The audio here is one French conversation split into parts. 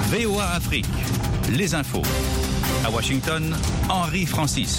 VOA Afrique, les infos. À Washington, Henri Francisque.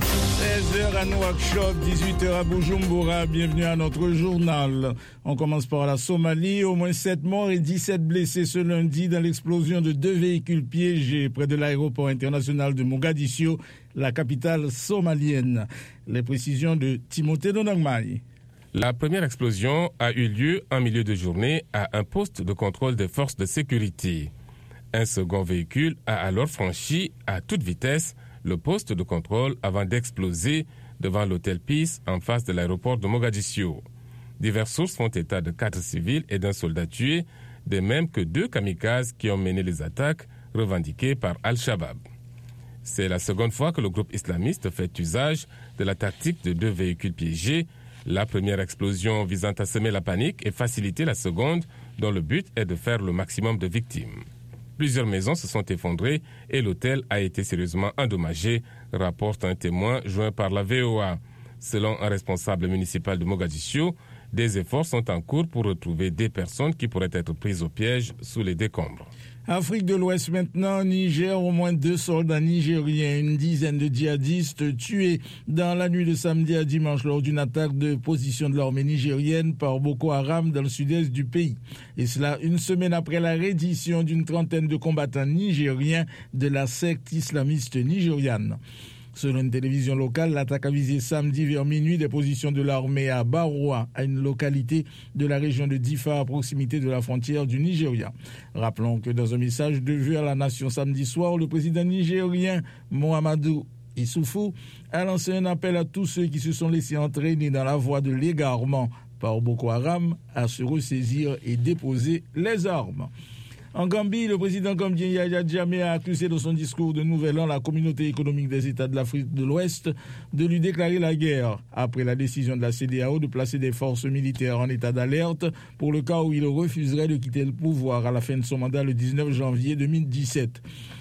16h à Nouakchott, 18h à Bujumbura. Bienvenue à notre journal. On commence par la Somalie. Au moins 7 morts et 17 blessés ce lundi dans l'explosion de 2 véhicules piégés près de l'aéroport international de Mogadiscio, la capitale somalienne. Les précisions de Timothée Donangmai. La première explosion a eu lieu en milieu de journée à un poste de contrôle des forces de sécurité. Un second véhicule a alors franchi à toute vitesse le poste de contrôle avant d'exploser devant l'hôtel Peace en face de l'aéroport de Mogadiscio. Diverses sources font état de 4 civils et d'un soldat tué, de même que 2 kamikazes qui ont mené les attaques revendiquées par Al-Shabaab. C'est la seconde fois que le groupe islamiste fait usage de la tactique de 2 véhicules piégés. La première explosion visant à semer la panique et faciliter la seconde, dont le but est de faire le maximum de victimes. Plusieurs maisons se sont effondrées et l'hôtel a été sérieusement endommagé, rapporte un témoin joint par la VOA. Selon un responsable municipal de Mogadiscio, des efforts sont en cours pour retrouver des personnes qui pourraient être prises au piège sous les décombres. Afrique de l'Ouest maintenant, Niger, au moins 2 soldats nigériens, une dizaine de djihadistes tués dans la nuit de samedi à dimanche lors d'une attaque de position de l'armée nigérienne par Boko Haram dans le sud-est du pays. Et cela une semaine après la reddition d'une trentaine de combattants nigériens de la secte islamiste nigériane. Selon une télévision locale, l'attaque a visé samedi vers minuit des positions de l'armée à Baroua, à une localité de la région de Difa à proximité de la frontière du Nigeria. Rappelons que dans un message de vœux à la nation samedi soir, le président nigérien Mohamedou Issoufou a lancé un appel à tous ceux qui se sont laissés entraîner dans la voie de l'égarement par Boko Haram à se ressaisir et déposer les armes. En Gambie, le président gambien Yahya Jammeh a accusé dans son discours de Nouvel An la communauté économique des États de l'Afrique de l'Ouest de lui déclarer la guerre après la décision de la CEDEAO de placer des forces militaires en état d'alerte pour le cas où il refuserait de quitter le pouvoir à la fin de son mandat le 19 janvier 2017.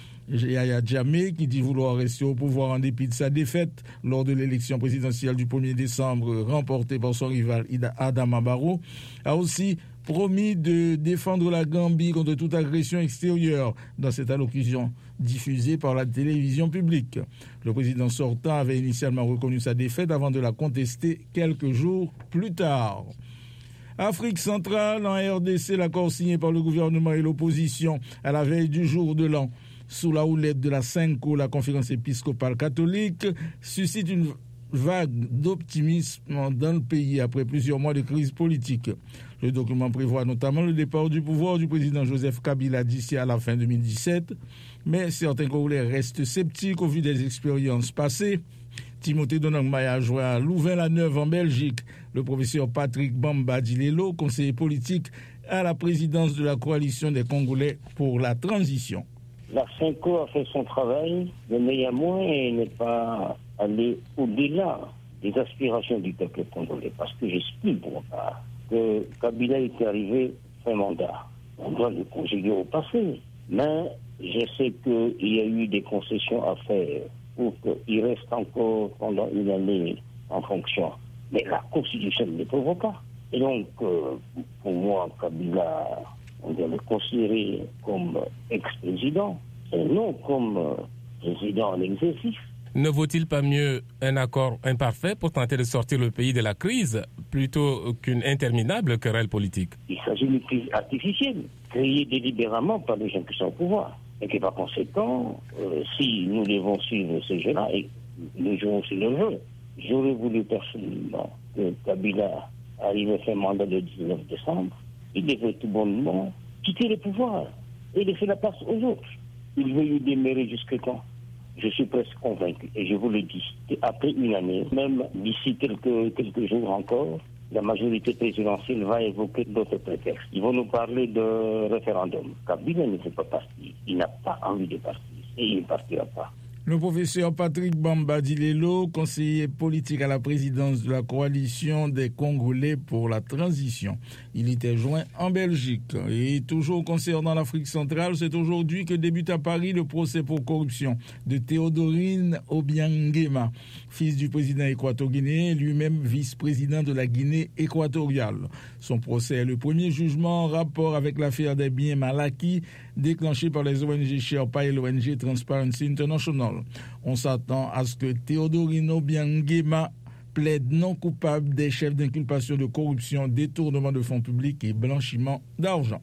Yahya Jammeh, qui dit vouloir rester au pouvoir en dépit de sa défaite lors de l'élection présidentielle du 1er décembre remportée par son rival Adama Barrow, a aussi promis de défendre la Gambie contre toute agression extérieure dans cette allocution diffusée par la télévision publique. Le président sortant avait initialement reconnu sa défaite avant de la contester quelques jours plus tard. Afrique centrale, en RDC, l'accord signé par le gouvernement et l'opposition à la veille du jour de l'an sous la houlette de la CENCO, la conférence épiscopale catholique, suscite une vague d'optimisme dans le pays après plusieurs mois de crise politique. Le document prévoit notamment le départ du pouvoir du président Joseph Kabila d'ici à la fin 2017, mais certains Congolais restent sceptiques au vu des expériences passées. Timothée Donangmai a joint à Louvain-la-Neuve en Belgique le professeur Patrick Bamba Dilelo, conseiller politique à la présidence de la coalition des Congolais pour la transition. La CENCO a fait son travail, mais néanmoins, elle n'est pas allée au-delà des aspirations du peuple congolais. Parce que j'explique pour ma part que Kabila est arrivé fin mandat. On doit le conjuguer au passé. Mais je sais qu'il y a eu des concessions à faire pour qu'il reste encore pendant une année en fonction. Mais la Constitution ne le prévoit pas. Et donc, pour moi, Kabila, on doit le considérer comme ex-président et non comme président en exercice. Ne vaut-il pas mieux un accord imparfait pour tenter de sortir le pays de la crise plutôt qu'une interminable querelle politique? Il s'agit d'une crise artificielle, créée délibérément par les gens qui sont au pouvoir. Et que par conséquent, si nous devons suivre ce jeu-là, et nous jouons sur le jeu, j'aurais voulu personnellement que Kabila arrive à fin mandat le 19 décembre. Il devrait tout bonnement quitter le pouvoir et laisser la place aux autres. Il veut y demeurer jusque quand? Je suis presque convaincu, et je vous le dis, qu'après une année, même d'ici quelques jours encore, la majorité présidentielle va évoquer d'autres prétextes. Ils vont nous parler de référendum. Kabila ne fait pas partie. Il n'a pas envie de partir et il ne partira pas. Le professeur Patrick Bamba Dilelo, conseiller politique à la présidence de la coalition des Congolais pour la transition. Il était joint en Belgique. Et toujours concernant l'Afrique centrale, c'est aujourd'hui que débute à Paris le procès pour corruption de Théodorine Obiangema, fils du président équato-guinéen, lui-même vice-président de la Guinée équatoriale. Son procès est le premier jugement en rapport avec l'affaire des biens mal acquis déclenchée par les ONG Sherpa et l'ONG Transparency International. On s'attend à ce que Théodorine Obiangema plaide non coupable des chefs d'inculpation de corruption, détournement de fonds publics et blanchiment d'argent.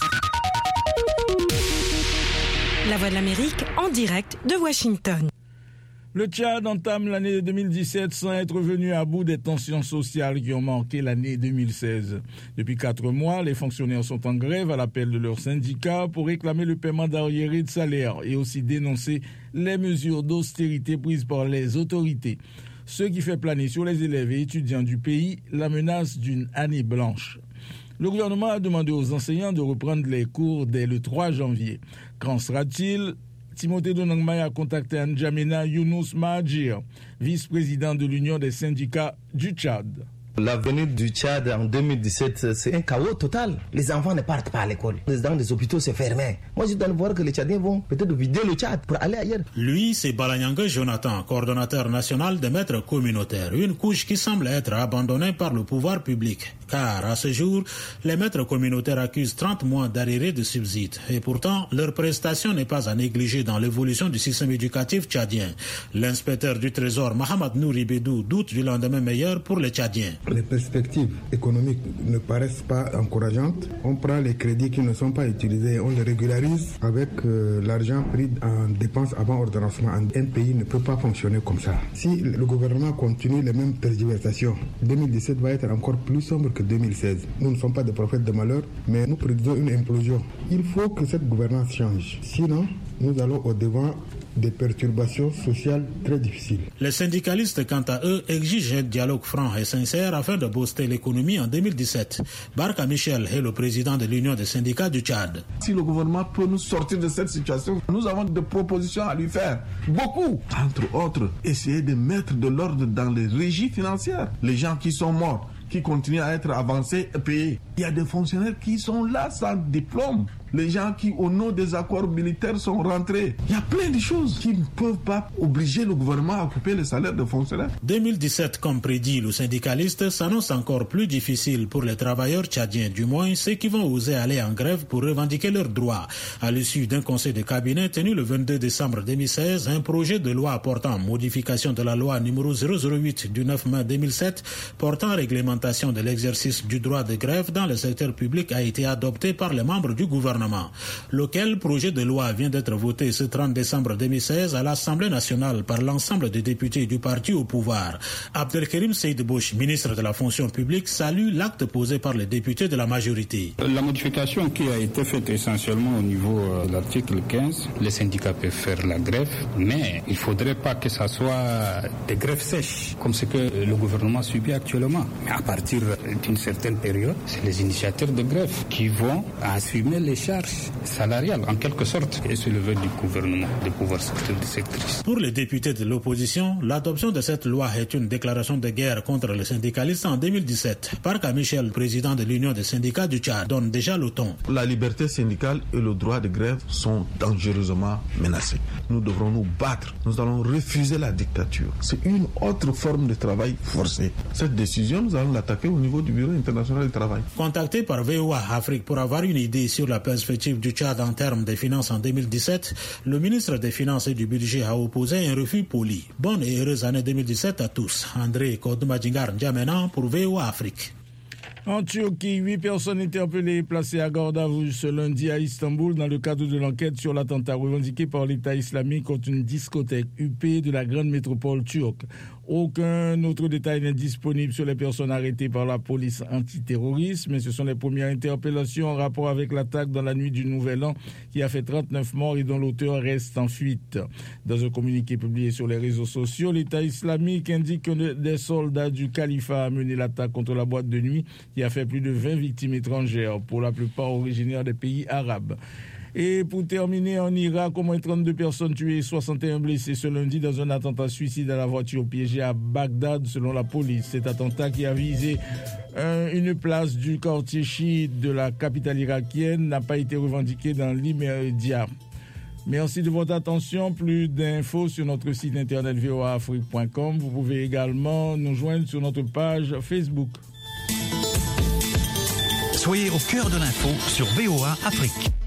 La Voix de l'Amérique en direct de Washington. Le Tchad entame l'année 2017 sans être venu à bout des tensions sociales qui ont marqué l'année 2016. Depuis 4 mois, les fonctionnaires sont en grève à l'appel de leurs syndicats pour réclamer le paiement d'arriérés de salaire et aussi dénoncer les mesures d'austérité prises par les autorités. Ce qui fait planer sur les élèves et étudiants du pays la menace d'une année blanche. Le gouvernement a demandé aux enseignants de reprendre les cours dès le 3 janvier. Qu'en sera-t-il ? Timothée Donangmay a contacté N'Djamena Younous Mahadjir, vice-président de l'Union des syndicats du Tchad. L'avenir du Tchad en 2017, c'est un chaos total. Les enfants ne partent pas à l'école. Dans les hôpitaux, c'est fermé. Moi, je dois voir que les Tchadiens vont peut-être vider le Tchad pour aller ailleurs. Lui, c'est Balanyanga Jonathan, coordonnateur national des maîtres communautaires. Une couche qui semble être abandonnée par le pouvoir public. Car, à ce jour, les maîtres communautaires accusent 30 mois d'arriérés de subsides. Et pourtant, leur prestation n'est pas à négliger dans l'évolution du système éducatif tchadien. L'inspecteur du Trésor, Mohamed Nouri Bedou, doute du lendemain meilleur pour les Tchadiens. Les perspectives économiques ne paraissent pas encourageantes. On prend les crédits qui ne sont pas utilisés, on les régularise avec l'argent pris en dépenses avant ordonnancement. Un pays ne peut pas fonctionner comme ça. Si le gouvernement continue les mêmes tergiversations, 2017 va être encore plus sombre que 2016. Nous ne sommes pas des prophètes de malheur, mais nous prédisons une implosion. Il faut que cette gouvernance change. Sinon, nous allons au-devant des perturbations sociales très difficiles. Les syndicalistes, quant à eux, exigent un dialogue franc et sincère afin de booster l'économie en 2017. Barka Michel est le président de l'Union des syndicats du Tchad. Si le gouvernement peut nous sortir de cette situation, nous avons des propositions à lui faire. Beaucoup. Entre autres, essayer de mettre de l'ordre dans les régies financières. Les gens qui sont morts, qui continuent à être avancés et payés. Il y a des fonctionnaires qui sont là sans diplôme. Les gens qui, au nom des accords militaires, sont rentrés. Il y a plein de choses qui ne peuvent pas obliger le gouvernement à couper les salaires des fonctionnaires. 2017, comme prédit le syndicaliste, s'annonce encore plus difficile pour les travailleurs tchadiens, du moins ceux qui vont oser aller en grève pour revendiquer leurs droits. À l'issue d'un conseil de cabinet tenu le 22 décembre 2016, un projet de loi portant modification de la loi numéro 008 du 9 mai 2007 portant réglementation de l'exercice du droit de grève dans le secteur public a été adopté par les membres du gouvernement. Lequel projet de loi vient d'être voté ce 30 décembre 2016 à l'Assemblée nationale par l'ensemble des députés du parti au pouvoir. Abdelkerim Seyd Bouch, ministre de la fonction publique, salue l'acte posé par les députés de la majorité. La modification qui a été faite essentiellement au niveau de l'article 15, les syndicats peuvent faire la grève, mais il ne faudrait pas que ça soit des grèves sèches, comme ce que le gouvernement subit actuellement. Mais à partir d'une certaine période, c'est les initiateurs de grève qui vont assumer les charges salariales, en quelque sorte, et c'est le vœu du gouvernement de pouvoir sortir de cette crise. Pour les députés de l'opposition, l'adoption de cette loi est une déclaration de guerre contre les syndicalistes en 2017. Barka Michel, président de l'Union des syndicats du Tchad, donne déjà le ton. La liberté syndicale et le droit de grève sont dangereusement menacés. Nous devrons nous battre. Nous allons refuser la dictature. C'est une autre forme de travail forcé. Cette décision, nous allons l'attaquer au niveau du Bureau international du travail. Contacté par VOA Afrique pour avoir une idée sur la perspective du Tchad en termes des finances en 2017, le ministre des Finances et du Budget a opposé un refus poli. Bonne et heureuse année 2017 à tous. André Kodoumadjingar N'Djamena pour VOA Afrique. En Turquie, 8 personnes interpellées et placées à garde à vue ce lundi à Istanbul dans le cadre de l'enquête sur l'attentat revendiqué par l'État islamique contre une discothèque huppée de la grande métropole turque. Aucun autre détail n'est disponible sur les personnes arrêtées par la police antiterroriste, mais ce sont les premières interpellations en rapport avec l'attaque dans la nuit du Nouvel An qui a fait 39 morts et dont l'auteur reste en fuite. Dans un communiqué publié sur les réseaux sociaux, l'État islamique indique que des soldats du califat ont mené l'attaque contre la boîte de nuit qui a fait plus de 20 victimes étrangères, pour la plupart originaires des pays arabes. Et pour terminer, en Irak, au moins 32 personnes tuées et 61 blessées ce lundi dans un attentat suicide à la voiture piégée à Bagdad, selon la police. Cet attentat qui a visé une place du quartier chiite de la capitale irakienne n'a pas été revendiqué dans l'immédiat. Merci de votre attention. Plus d'infos sur notre site internet voaafrique.com. Vous pouvez également nous joindre sur notre page Facebook. Soyez au cœur de l'info sur VOA Afrique.